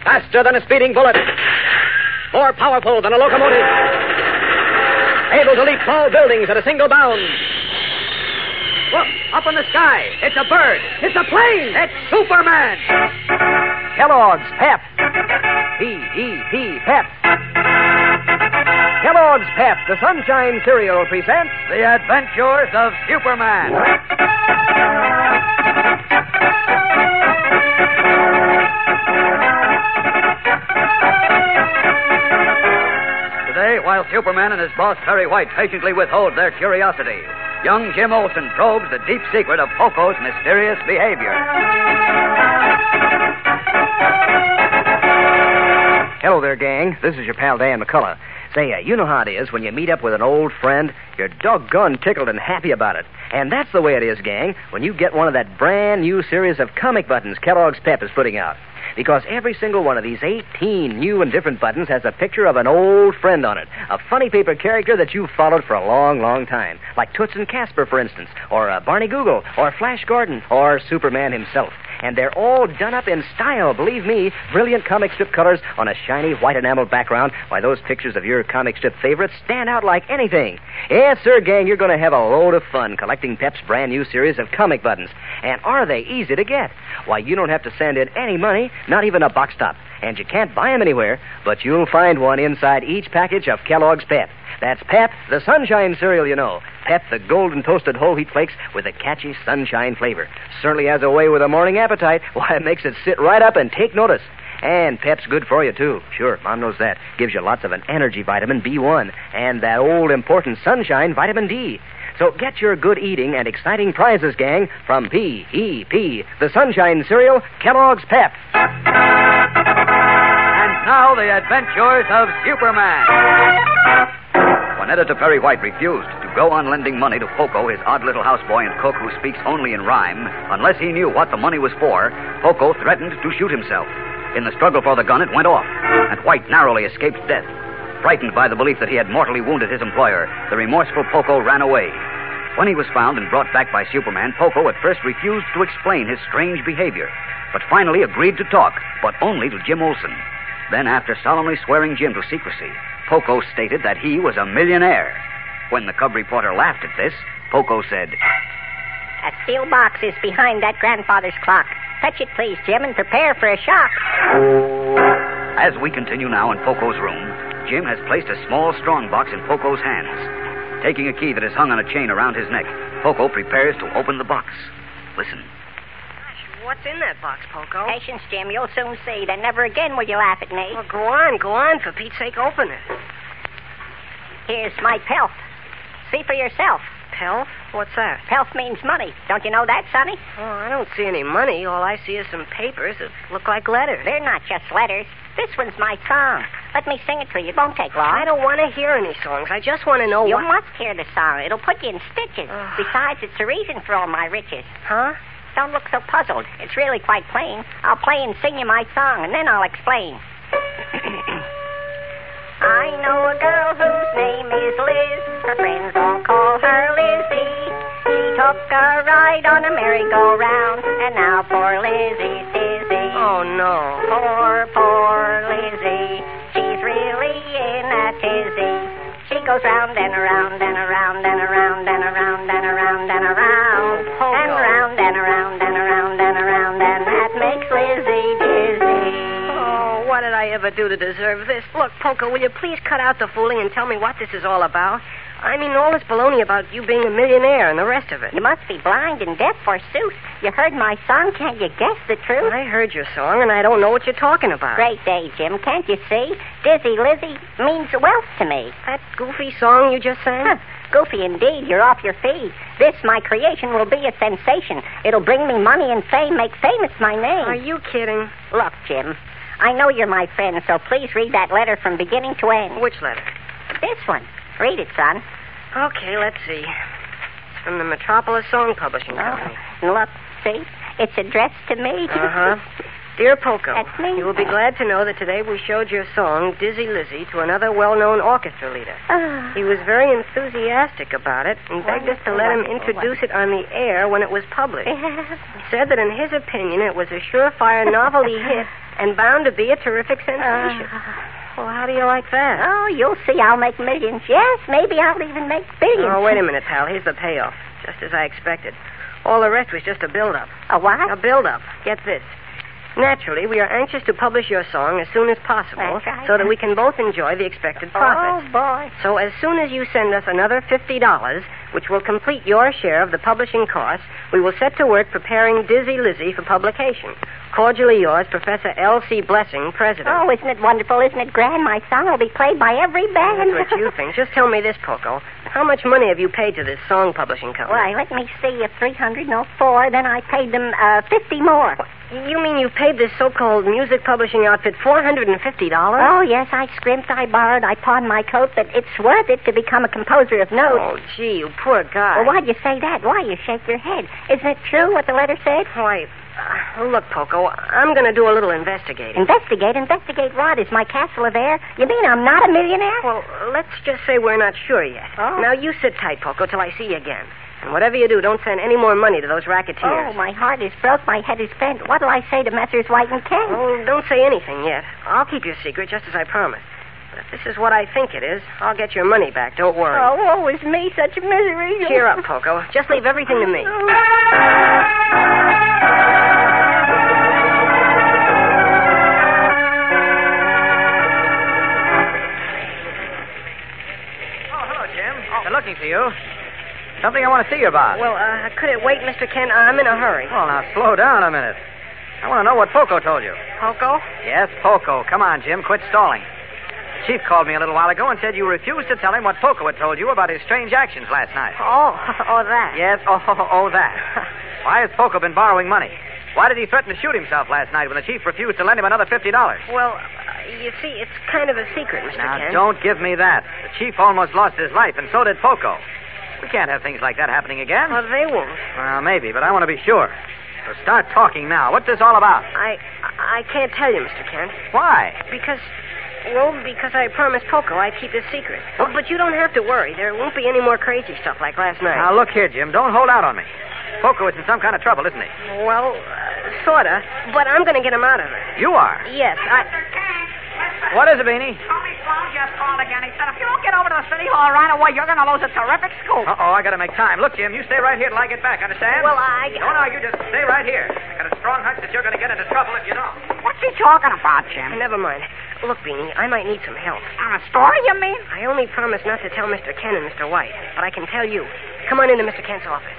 Faster than a speeding bullet. More powerful than a locomotive. Able to leap tall buildings at a single bound. Look, up in the sky. It's a bird. It's a plane. It's Superman. Kellogg's Pep. P-E-P, Pep. Kellogg's Pep, the Sunshine Cereal, presents The Adventures of Superman. Today, while Superman and his boss, Perry White, patiently withhold their curiosity, young Jim Olsen probes the deep secret of Poco's mysterious behavior. Hello there, gang. This is your pal Dan McCullough. Say, you know how it is when you meet up with an old friend, you're doggone tickled and happy about it. And that's the way it is, gang, when you get one of that brand new series of comic buttons Kellogg's Pep is putting out. Because every single one of these 18 new and different buttons has a picture of an old friend on it. A funny paper character that you've followed for a long, long time. Like Toots and Casper, for instance. Or Barney Google. Or Flash Gordon. Or Superman himself. And they're all done up in style, believe me. Brilliant comic strip colors on a shiny white enamel background. Why, those pictures of your comic strip favorites stand out like anything. Yes, sir, gang, you're going to have a load of fun collecting Pep's brand new series of comic buttons. And are they easy to get? Why, you don't have to send in any money, not even a box top. And you can't buy them anywhere, but you'll find one inside each package of Kellogg's Pep. That's Pep, the Sunshine Cereal, you know. Pep, the golden toasted whole wheat flakes with a catchy sunshine flavor. Certainly has a way with a morning appetite. Why, it makes it sit right up and take notice. And Pep's good for you, too. Sure, Mom knows that. Gives you lots of an energy vitamin, B1, and that old important sunshine, vitamin D. So get your good eating and exciting prizes, gang, from P-E-P, the Sunshine Cereal, Kellogg's Pep. And now, the adventures of Superman. When Editor Perry White refused to go on lending money to Poco, his odd little houseboy and cook who speaks only in rhyme, unless he knew what the money was for, Poco threatened to shoot himself. In the struggle for the gun, it went off, and White narrowly escaped death. Frightened by the belief that he had mortally wounded his employer, the remorseful Poco ran away. When he was found and brought back by Superman, Poco at first refused to explain his strange behavior, but finally agreed to talk, but only to Jim Olsen. Then, after solemnly swearing Jim to secrecy, Poco stated that he was a millionaire. When the cub reporter laughed at this, Poco said, "A steel box is behind that grandfather's clock. Touch it, please, Jim, and prepare for a shock." As we continue now in Poco's room, Jim has placed a small strong box in Poco's hands. Taking a key that is hung on a chain around his neck, Poco prepares to open the box. Listen. What's in that box, Poco? Patience, Jim. You'll soon see. Then never again will you laugh at me. Well, go on. For Pete's sake, open it. Here's my pelf. See for yourself. Pelf? What's that? Pelf means money. Don't you know that, Sonny? Oh, I don't see any money. All I see is some papers that look like letters. They're not just letters. This one's my song. Let me sing it to you. It won't take long. I don't want to hear any songs. I just want to know You must hear the song. It'll put you in stitches. Besides, it's the reason for all my riches. Huh? Don't look so puzzled. It's really quite plain. I'll play and sing you my song, and then I'll explain. I know a girl whose name is Liz. Her friends all call her Lizzie. She took a ride on a merry-go-round, and now poor Lizzie's dizzy. Oh, no. Poor Lizzie. She's really in a tizzy. She goes round and around and around and around and around and around and around and round and around and around and around, and that makes Lizzie dizzy. Oh, what did I ever do to deserve this? Look, Poco, will you please cut out the fooling and tell me what this is all about? I mean, all this baloney about you being a millionaire and the rest of it. You must be blind and deaf, forsooth. You heard my song. Can't you guess the truth? I heard your song, and I don't know what you're talking about. Great day, Jim. Can't you see? Dizzy Lizzie means wealth to me. That goofy song you just sang? Huh. Goofy indeed. You're off your feet. This, my creation, will be a sensation. It'll bring me money and fame, make famous my name. Are you kidding? Look, Jim, I know you're my friend, so please read that letter from beginning to end. Which letter? This one. Read it, son. Okay, let's see. It's from the Metropolis Song Publishing Company. Look, see? It's addressed to me. Uh-huh. Dear Poco, That's me. you will be glad to know that today we showed your song, Dizzy Lizzy, to another well-known orchestra leader. He was very enthusiastic about it and begged us to let him introduce it on the air when it was published. He said that in his opinion it was a surefire novelty hit and bound to be a terrific sensation. Well, how do you like that? Oh, you'll see I'll make millions. Yes, maybe I'll even make billions. Oh, wait a minute, pal. Here's the payoff. Just as I expected. All the rest was just a build-up. A what? A build-up. Get this. Naturally, we are anxious to publish your song as soon as possible That's right. so that we can both enjoy the expected profits. Oh, boy. So as soon as you send us another $50, which will complete your share of the publishing costs, we will set to work preparing Dizzy Lizzy for publication. Cordially yours, Professor L.C. Blessing, President. Oh, isn't it wonderful? Isn't it grand? My song will be played by every band. That's what you think. Just tell me this, Poco. How much money have you paid to this song publishing company? Why, let me see. If 304, then I paid them 50 more. You mean you paid this so-called music publishing outfit $450? Oh, yes, I scrimped, I borrowed, I pawned my coat, but it's worth it to become a composer of note. Oh, gee, you poor guy. Well, why'd you say that? Why, you shake your head. Isn't it true what the letter said? Why, look, Poco, I'm going to do a little investigating. Investigate? Investigate what? Is my castle of air? You mean I'm not a millionaire? Well, let's just say we're not sure yet. Oh. Now, you sit tight, Poco, till I see you again. And whatever you do, don't send any more money to those racketeers. Oh, my heart is broke, my head is bent. What'll I say to Messrs. White and Kent? Oh, don't say anything yet. I'll keep your secret just as I promised. But if this is what I think it is, I'll get your money back. Don't worry. Oh, woe is me, such misery. Cheer up, Poco. Just leave everything to me. They're looking for you. Something I want to see you about. Well, could it wait, Mr. Kent? I'm in a hurry. Well, now, slow down a minute. I want to know what Poco told you. Poco? Yes, Poco. Come on, Jim. Quit stalling. The chief called me a little while ago and said you refused to tell him what Poco had told you about his strange actions last night. Oh, that. Yes, that. Why has Poco been borrowing money? Why did he threaten to shoot himself last night when the chief refused to lend him another $50? Well, you see, it's kind of a secret, Mr. Now, Kent. don't give me that. The chief almost lost his life, and so did Poco. We can't have things like that happening again. Well, they won't. Well, maybe, but I want to be sure. So start talking now. What's this all about? I can't tell you, Mr. Kent. Why? Because I promised Poco I'd keep his secret. Oh, but you don't have to worry. There won't be any more crazy stuff like last night. Now, look here, Jim. Don't hold out on me. Poco is in some kind of trouble, isn't he? Well, sorta. But I'm going to get him out of it. You are? Yes, What is it, Beanie? Tony Sloan just called again. He said if you don't get over to the city hall right away, you're going to lose a terrific scoop. Uh-oh, I got to make time. Look, Jim, you stay right here till I get back, understand? Well, Don't argue, just stay right here. I got a strong hunch that you're going to get into trouble if you don't. What's he talking about, Jim? Never mind. Look, Beanie, I might need some help. On a story, you mean? I only promised not to tell Mr. Kent and Mr. White, but I can tell you. Come on into Mr. Kent's office.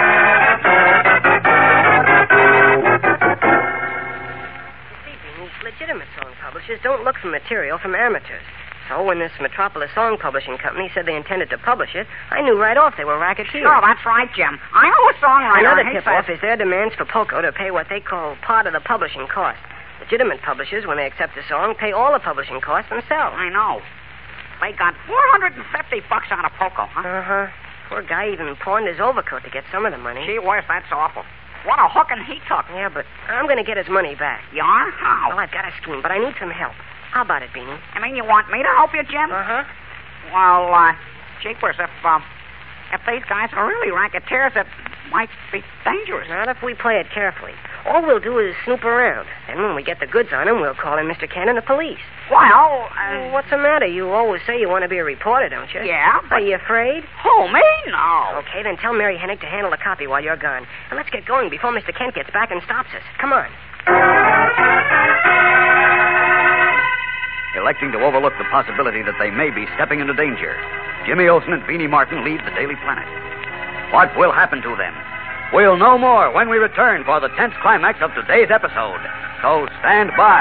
Legitimate song publishers don't look for material from amateurs. So when this Metropolis Song Publishing Company said they intended to publish it, I knew right off they were racketeers. Oh, that's right, Jim. I know a songwriter. Another He tip-off says- is their demands for Poco to pay what they call part of the publishing cost. Legitimate publishers, when they accept a song, pay all the publishing costs themselves. I know. They got $450 out of Poco, huh? Uh-huh. Poor guy even pawned his overcoat to get some of the money. Gee whiz, that's awful. What a hooking he took. Yeah, but I'm going to get his money back. You are? How? Well, I've got a scheme, but I need some help. How about it, Beanie? I mean, you want me to help you, Jim? Uh-huh. Well, jeepers, if these guys are really racketeers, it might be dangerous. Not if we play it carefully. All we'll do is snoop around. Then when we get the goods on him, we'll call in Mr. Kent and the police. Well, What's the matter? You always say you want to be a reporter, don't you? Yeah, Are you afraid? who, me? No. Okay, then tell Mary Hennick to handle the copy while you're gone. And let's get going before Mr. Kent gets back and stops us. Come on. Electing to overlook the possibility that they may be stepping into danger, Jimmy Olsen and Beanie Martin leave the Daily Planet. What will happen to them? We'll know more when we return for the tense climax of today's episode. So stand by.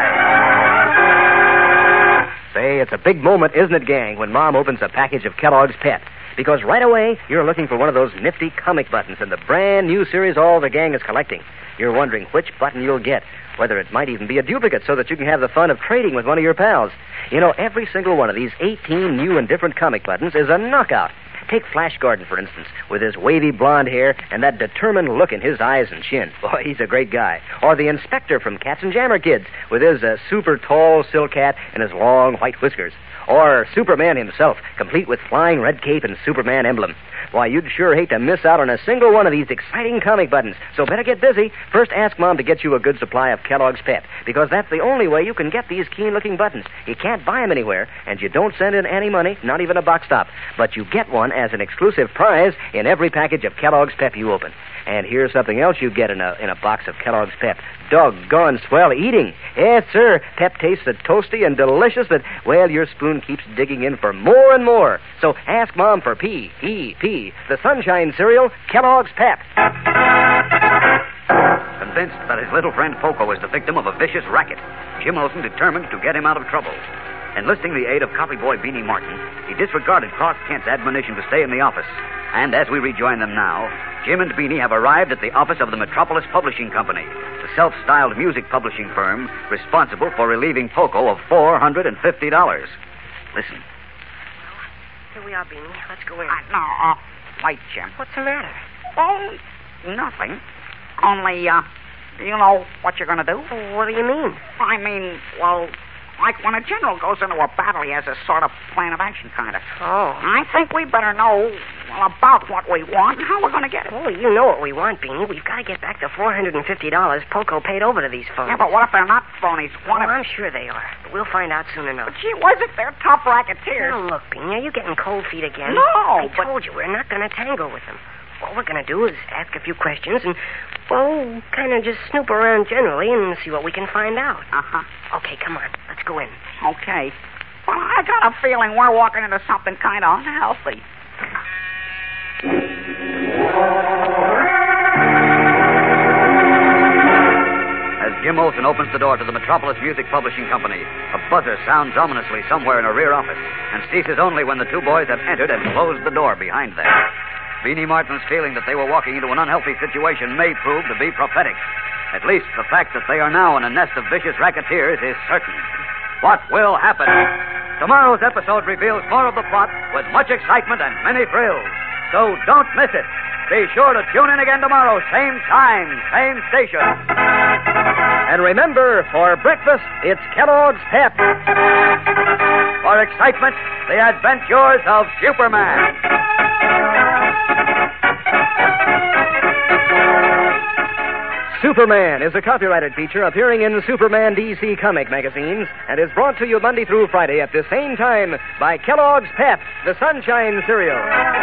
Say, it's a big moment, isn't it, gang, when Mom opens a package of Kellogg's Pep. Because right away, you're looking for one of those nifty comic buttons in the brand new series all the gang is collecting. You're wondering which button you'll get, whether it might even be a duplicate so that you can have the fun of trading with one of your pals. You know, every single one of these 18 new and different comic buttons is a knockout. Take Flash Gordon, for instance, with his wavy blonde hair and that determined look in his eyes and chin. Boy, he's a great guy. Or the inspector from Cats and Jammer Kids, with his super tall silk hat and his long white whiskers. Or Superman himself, complete with flying red cape and Superman emblem. Why, you'd sure hate to miss out on a single one of these exciting comic buttons. So better get busy. First, ask Mom to get you a good supply of Kellogg's Pep, because that's the only way you can get these keen-looking buttons. You can't buy them anywhere, and you don't send in any money, not even a box top. But you get one as an exclusive prize in every package of Kellogg's Pep you open. And here's something else you get in a box of Kellogg's Pep. Doggone swell eating. Yes, sir. Pep tastes so toasty and delicious that, well, your spoon keeps digging in for more and more. So ask Mom for P-E-P, the Sunshine Cereal, Kellogg's Pep. Convinced that his little friend Poco was the victim of a vicious racket, Jim Olsen determined to get him out of trouble. Enlisting the aid of copy boy Beanie Martin, he disregarded Clark Kent's admonition to stay in the office. And as we rejoin them now, Jim and Beanie have arrived at the office of the Metropolis Publishing Company, the self-styled music publishing firm responsible for relieving Poco of $450. Listen. Here we are, Beanie. Let's go in. Wait, Jim. What's the matter? Oh, nothing. Only, you know what you're going to do? What do you mean? I mean, well, like when a general goes into a battle, he has a sort of plan of action, kind of. Oh. I think we better know, well, about what we want and how we're going to get it. Oh, you know what we want, Beanie. We've got to get back the $450 Poco paid over to these folks. Yeah, but what if they're not phonies? I'm sure they are. But we'll find out soon enough. But gee whiz, if they're tough racketeers. Now, look, Beanie, are you getting cold feet again? No, I told you, we're not going to tangle with them. All we're going to do is ask a few questions and, well, kind of just snoop around generally and see what we can find out. Uh-huh. Okay, come on. Let's go in. Okay. Well, I got a feeling we're walking into something kind of unhealthy. As Jim Olsen opens the door to the Metropolis Music Publishing Company, a buzzer sounds ominously somewhere in a rear office and ceases only when the two boys have entered and closed the door behind them. Beanie Martin's feeling that they were walking into an unhealthy situation may prove to be prophetic. At least the fact that they are now in a nest of vicious racketeers is certain. What will happen? Tomorrow's episode reveals more of the plot with much excitement and many thrills. So don't miss it. Be sure to tune in again tomorrow, same time, same station. And remember, for breakfast, it's Kellogg's Pep. For excitement, the adventures of Superman. Superman is a copyrighted feature appearing in Superman DC comic magazines and is brought to you Monday through Friday at the same time by Kellogg's Pep, the Sunshine Cereal.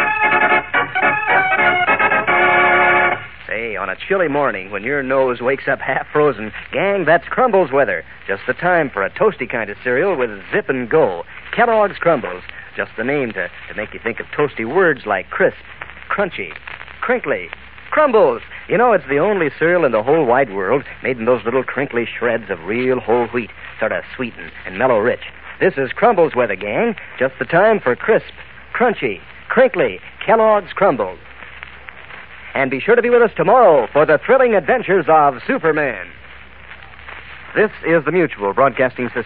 Say, on a chilly morning when your nose wakes up half frozen, gang, that's Crumbles weather. Just the time for a toasty kind of cereal with zip and go. Kellogg's Crumbles. Just the name to make you think of toasty words like crisp, crunchy, crinkly. Crumbles. You know, it's the only cereal in the whole wide world made in those little crinkly shreds of real whole wheat, sort of sweet and mellow rich. This is Crumbles weather, gang. Just the time for crisp, crunchy, crinkly Kellogg's Crumbles. And be sure to be with us tomorrow for the thrilling adventures of Superman. This is the Mutual Broadcasting System.